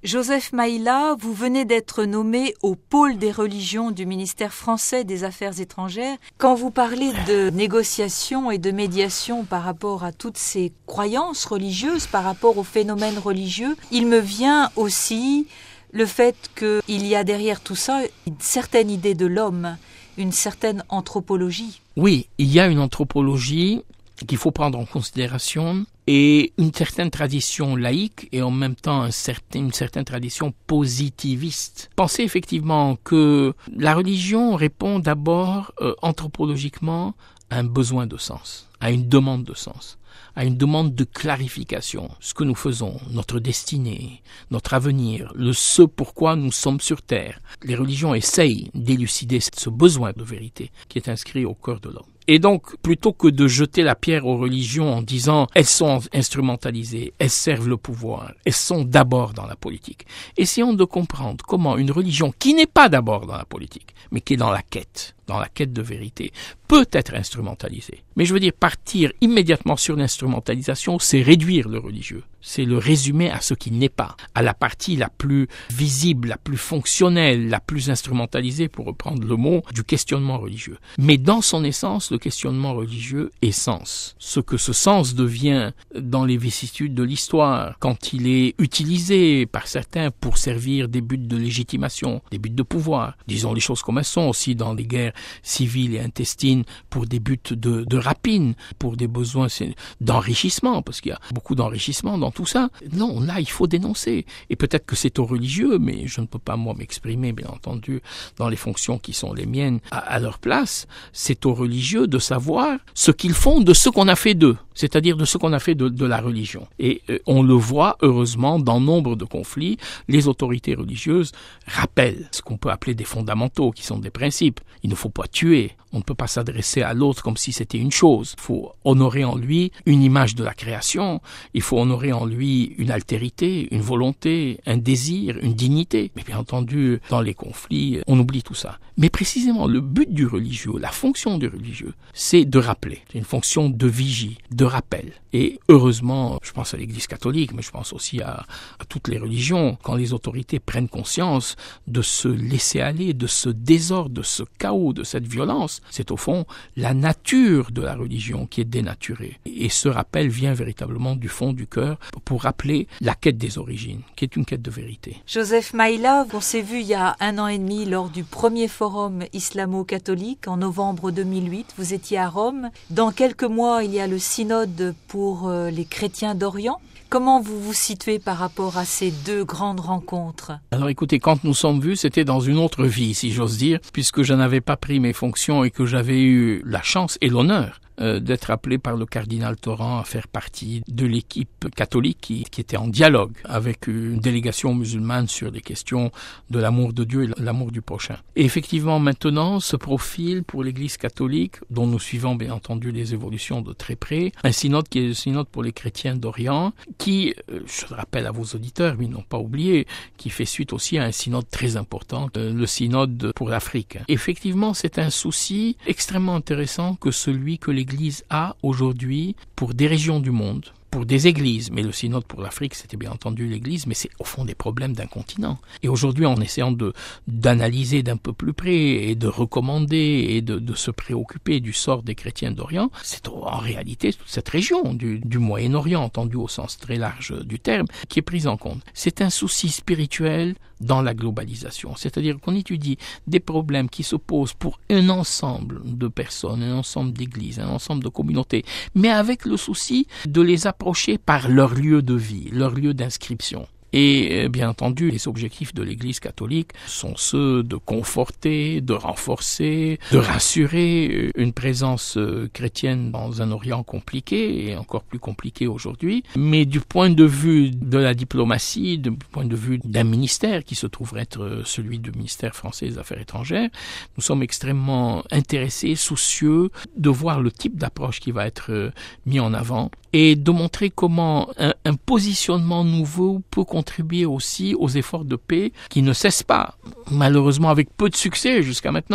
Joseph Maïla, vous venez d'être nommé au pôle des religions du ministère français des Affaires étrangères. Quand vous parlez de négociation et de médiation par rapport à toutes ces croyances religieuses, par rapport aux phénomènes religieux, il me vient aussi le fait qu'il y a derrière tout ça une certaine idée de l'homme, une certaine anthropologie. Oui, il y a une anthropologie qu'il faut prendre en considération et une certaine tradition laïque et en même temps une certaine tradition positiviste. Pensez effectivement que la religion répond d'abord anthropologiquement à un besoin de sens, à une demande de sens, à une demande de clarification. Ce que nous faisons, notre destinée, notre avenir, ce pourquoi nous sommes sur Terre. Les religions essayent d'élucider ce besoin de vérité qui est inscrit au cœur de l'homme. Et donc, plutôt que de jeter la pierre aux religions en disant elles sont instrumentalisées, elles servent le pouvoir, elles sont d'abord dans la politique, essayons de comprendre comment une religion qui n'est pas d'abord dans la politique, mais qui est dans la quête de vérité, peut être instrumentalisée. Mais je veux dire, partir immédiatement sur l'instrumentalisation, c'est réduire le religieux. C'est le résumer à ce qui n'est pas, à la partie la plus visible, la plus fonctionnelle, la plus instrumentalisée, pour reprendre le mot, du questionnement religieux. Mais dans son essence, le questionnement religieux est sens. Ce que ce sens devient dans les vicissitudes de l'histoire, quand il est utilisé par certains pour servir des buts de légitimation, des buts de pouvoir, disons les choses comme elles sont aussi dans les guerres civiles et intestines, pour des buts de rapine, pour des besoins d'enrichissement, parce qu'il y a beaucoup d'enrichissement dans tout ça. Non, là, il faut dénoncer. Et peut-être que c'est aux religieux, mais je ne peux pas, moi, m'exprimer, bien entendu, dans les fonctions qui sont les miennes à leur place. C'est aux religieux de savoir ce qu'ils font de ce qu'on a fait d'eux, c'est-à-dire de ce qu'on a fait de la religion. Et on le voit, heureusement, dans nombre de conflits, les autorités religieuses rappellent ce qu'on peut appeler des fondamentaux, qui sont des principes. Il ne faut pas tuer. On ne peut pas s'adresser à l'autre comme si c'était une chose. Il faut honorer en lui une image de la création. Il faut honorer en lui une altérité, une volonté, un désir, une dignité. Mais bien entendu, dans les conflits, on oublie tout ça. Mais précisément, le but du religieux, la fonction du religieux, c'est de rappeler. C'est une fonction de vigie, de rappel. Et heureusement, je pense à l'Église catholique, mais je pense aussi à toutes les religions, quand les autorités prennent conscience de ce laisser-aller, de ce désordre, de ce chaos, de cette violence, c'est au fond la nature de la religion qui est dénaturée. Et ce rappel vient véritablement du fond du cœur pour rappeler la quête des origines, qui est une quête de vérité. Joseph Maïla, on s'est vu il y a 1 an et demi lors du premier forum islamo-catholique en novembre 2008. Vous étiez à Rome. Dans quelques mois, il y a le synode pour les chrétiens d'Orient. Comment vous vous situez par rapport à ces 2 grandes rencontres? Alors écoutez, quand nous sommes vus, c'était dans une autre vie, si j'ose dire, puisque je n'avais pas pris mes fonctions et que j'avais eu la chance et l'honneur d'être appelé par le cardinal Torrent à faire partie de l'équipe catholique qui était en dialogue avec une délégation musulmane sur les questions de l'amour de Dieu et l'amour du prochain. Et effectivement, maintenant, se profile pour l'Église catholique, dont nous suivons bien entendu les évolutions de très près, un synode qui est le synode pour les chrétiens d'Orient, qui, je le rappelle à vos auditeurs, mais ils n'ont pas oublié, qui fait suite aussi à un synode très important, le synode pour l'Afrique. Effectivement, c'est un souci extrêmement intéressant que celui que l'Église a aujourd'hui pour des régions du monde, pour des églises, mais le synode pour l'Afrique, c'était bien entendu l'Église, mais c'est au fond des problèmes d'un continent. Et aujourd'hui, en essayant d'analyser d'un peu plus près et de recommander et de se préoccuper du sort des chrétiens d'Orient, c'est en réalité toute cette région du Moyen-Orient, entendu au sens très large du terme, qui est prise en compte. C'est un souci spirituel dans la globalisation, c'est-à-dire qu'on étudie des problèmes qui se posent pour un ensemble de personnes, un ensemble d'églises, un ensemble de communautés, mais avec le souci de les approcher par leur lieu de vie, leur lieu d'inscription. Et bien entendu, les objectifs de l'Église catholique sont ceux de conforter, de renforcer, de rassurer une présence chrétienne dans un Orient compliqué et encore plus compliqué aujourd'hui. Mais du point de vue de la diplomatie, du point de vue d'un ministère qui se trouverait être celui du ministère français des Affaires étrangères, nous sommes extrêmement intéressés, soucieux de voir le type d'approche qui va être mis en avant et de montrer comment un positionnement nouveau peut contribuer aussi aux efforts de paix qui ne cessent pas, malheureusement avec peu de succès jusqu'à maintenant,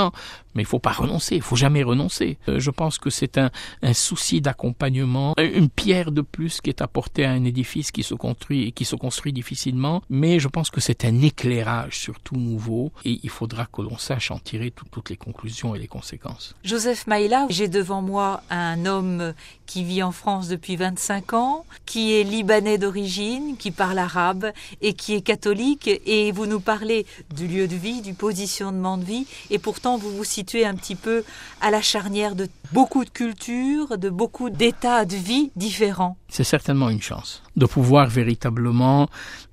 Mais il faut pas renoncer, il faut jamais renoncer. Je pense que c'est un souci d'accompagnement, une pierre de plus qui est apportée à un édifice qui se construit difficilement, mais je pense que c'est un éclairage surtout nouveau et il faudra que l'on sache en tirer toutes les conclusions et les conséquences. Joseph Maïla, j'ai devant moi un homme qui vit en France depuis 25 ans, qui est libanais d'origine, qui parle arabe et qui est catholique, et vous nous parlez du lieu de vie, du positionnement de vie, et pourtant vous vous situez un petit peu à la charnière de beaucoup de cultures, de beaucoup d'états de vie différents. C'est certainement une chance de pouvoir véritablement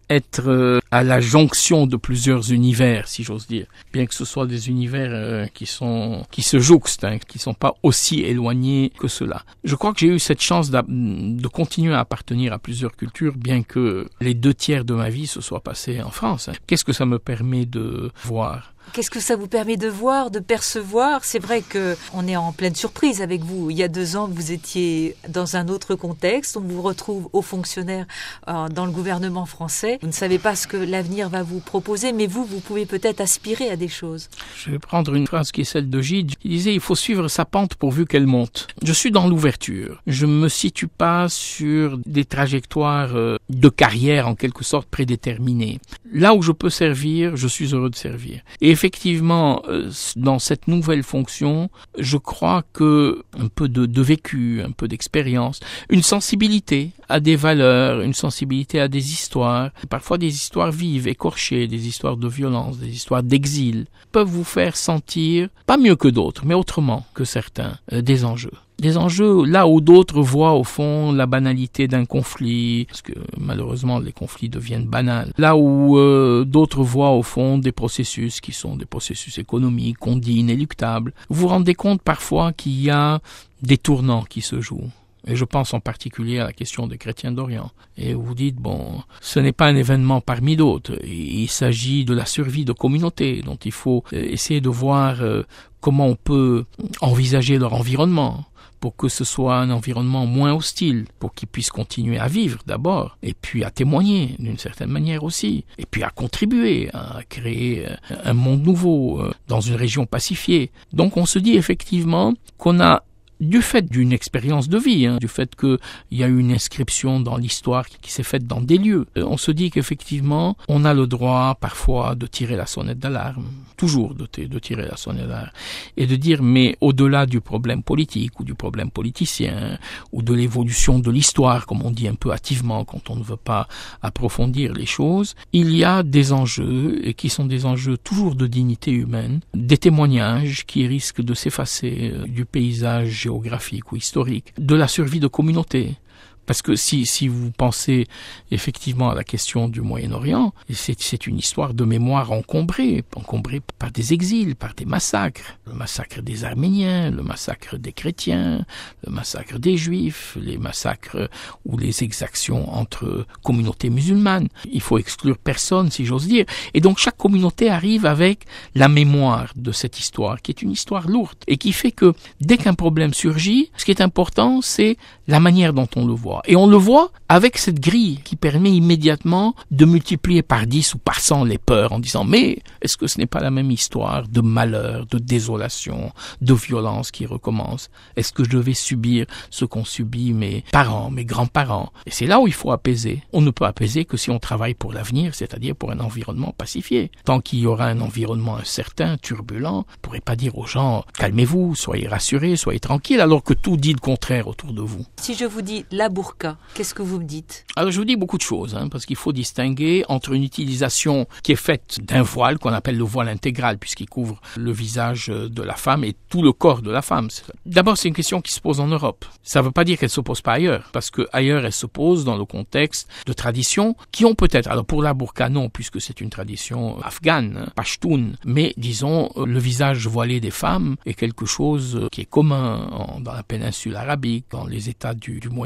être à la jonction de plusieurs univers, si j'ose dire. Bien que ce soit des univers qui se jouxtent, qui sont pas aussi éloignés que cela. Je crois que j'ai eu cette chance de continuer à appartenir à plusieurs cultures, bien que les 2/3 de ma vie se soient passés en France. Qu'est-ce que ça me permet de voir ? Qu'est-ce que ça vous permet de voir, de percevoir ? C'est vrai qu'on est en pleine surprise avec vous. Il y a 2 ans, vous étiez dans un autre contexte. On vous retrouve haut fonctionnaire dans le gouvernement français. Vous ne savez pas ce que l'avenir va vous proposer, mais vous pouvez peut-être aspirer à des choses. Je vais prendre une phrase qui est celle de Gide. Il disait « Il faut suivre sa pente pourvu qu'elle monte ». Je suis dans l'ouverture. Je ne me situe pas sur des trajectoires de carrière en quelque sorte prédéterminées. Là où je peux servir, je suis heureux de servir. Et effectivement, dans cette nouvelle fonction, je crois que un peu de vécu, un peu d'expérience, une sensibilité à des valeurs, une sensibilité à des histoires, parfois des histoires vives, écorchées, des histoires de violence, des histoires d'exil, peuvent vous faire sentir, pas mieux que d'autres, mais autrement que certains, des enjeux. Des enjeux là où d'autres voient au fond la banalité d'un conflit, parce que malheureusement les conflits deviennent banals. Là où d'autres voient au fond des processus qui sont des processus économiques, qu'on dit inéluctables. Vous vous rendez compte parfois qu'il y a des tournants qui se jouent. Et je pense en particulier à la question des chrétiens d'Orient. Et vous dites, bon, ce n'est pas un événement parmi d'autres. Il s'agit de la survie de communautés dont il faut essayer de voir comment on peut envisager leur environnement, pour que ce soit un environnement moins hostile, pour qu'ils puissent continuer à vivre d'abord, et puis à témoigner d'une certaine manière aussi, et puis à contribuer à créer un monde nouveau dans une région pacifiée. Donc on se dit effectivement qu'on a, du fait d'une expérience de vie, du fait qu'il y a eu une inscription dans l'histoire qui s'est faite dans des lieux, on se dit qu'effectivement, on a le droit parfois de tirer la sonnette d'alarme, toujours de tirer la sonnette d'alarme, et de dire, mais au-delà du problème politique ou du problème politicien, ou de l'évolution de l'histoire, comme on dit un peu hâtivement quand on ne veut pas approfondir les choses, il y a des enjeux, et qui sont des enjeux toujours de dignité humaine, des témoignages qui risquent de s'effacer du paysage géographique ou historique, de la survie de communautés. Parce que si vous pensez effectivement à la question du Moyen-Orient, c'est une histoire de mémoire encombrée par des exils, par des massacres. Le massacre des Arméniens, le massacre des chrétiens, le massacre des Juifs, les massacres ou les exactions entre communautés musulmanes. Il faut exclure personne, si j'ose dire. Et donc chaque communauté arrive avec la mémoire de cette histoire, qui est une histoire lourde, et qui fait que dès qu'un problème surgit, ce qui est important, c'est la manière dont on le voit. Et on le voit avec cette grille qui permet immédiatement de multiplier par 10 ou par 100 les peurs en disant « Mais est-ce que ce n'est pas la même histoire de malheur, de désolation, de violence qui recommence? Est-ce que je devais subir ce qu'ont subi mes parents, mes grands-parents ?» Et c'est là où il faut apaiser. On ne peut apaiser que si on travaille pour l'avenir, c'est-à-dire pour un environnement pacifié. Tant qu'il y aura un environnement incertain, turbulent, on ne pourrait pas dire aux gens « Calmez-vous, soyez rassurés, soyez tranquilles », alors que tout dit le contraire autour de vous. Si je vous dis la burqa, qu'est-ce que vous me dites? Alors je vous dis beaucoup de choses, parce qu'il faut distinguer entre une utilisation qui est faite d'un voile, qu'on appelle le voile intégral, puisqu'il couvre le visage de la femme et tout le corps de la femme. D'abord, c'est une question qui se pose en Europe. Ça ne veut pas dire qu'elle ne se pose pas ailleurs, parce que ailleurs elle se pose dans le contexte de traditions qui ont peut-être, alors pour la burqa non, puisque c'est une tradition afghane, pashtoun, mais disons, le visage voilé des femmes est quelque chose qui est commun dans la péninsule arabique, dans les États du Moyen-Orient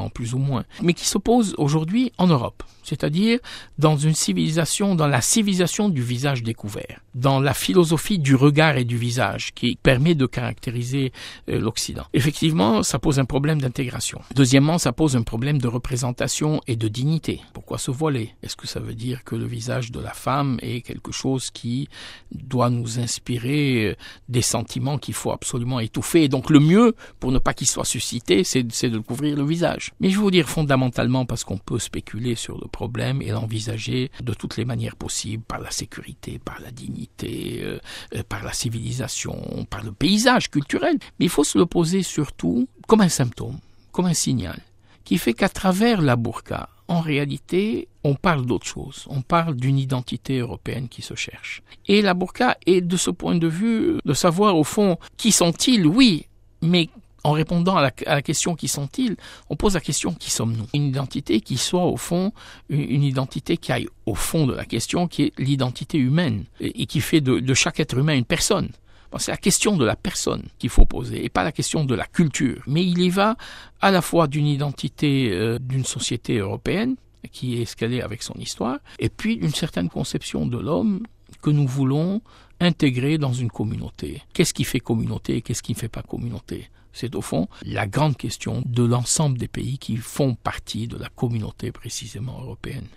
plus ou moins, mais qui se pose aujourd'hui en Europe, c'est-à-dire dans une civilisation, dans la civilisation du visage découvert, dans la philosophie du regard et du visage qui permet de caractériser l'Occident. Effectivement, ça pose un problème d'intégration. Deuxièmement, ça pose un problème de représentation et de dignité. Pourquoi se voiler? Est-ce que ça veut dire que le visage de la femme est quelque chose qui doit nous inspirer des sentiments qu'il faut absolument étouffer? Et donc le mieux, pour ne pas qu'il soit suscité, c'est de couvrir le visage. Mais je veux vous dire fondamentalement, parce qu'on peut spéculer sur le problème et l'envisager de toutes les manières possibles, par la sécurité, par la dignité, par la civilisation, par le paysage culturel. Mais il faut se le poser surtout comme un symptôme, comme un signal, qui fait qu'à travers la burqa, en réalité, on parle d'autre chose. On parle d'une identité européenne qui se cherche. Et la burqa est, de ce point de vue, de savoir au fond, qui sont-ils? Oui, mais en répondant à la question qui sont-ils, on pose la question qui sommes-nous? Une identité qui soit au fond, une identité qui aille au fond de la question, qui est l'identité humaine, et qui fait de chaque être humain une personne. C'est la question de la personne qu'il faut poser, et pas la question de la culture. Mais il y va à la fois d'une identité d'une société européenne, qui est ce qu'elle est avec son histoire, et puis d'une certaine conception de l'homme que nous voulons intégrer dans une communauté. Qu'est-ce qui fait communauté et qu'est-ce qui ne fait pas communauté? C'est au fond la grande question de l'ensemble des pays qui font partie de la communauté précisément européenne.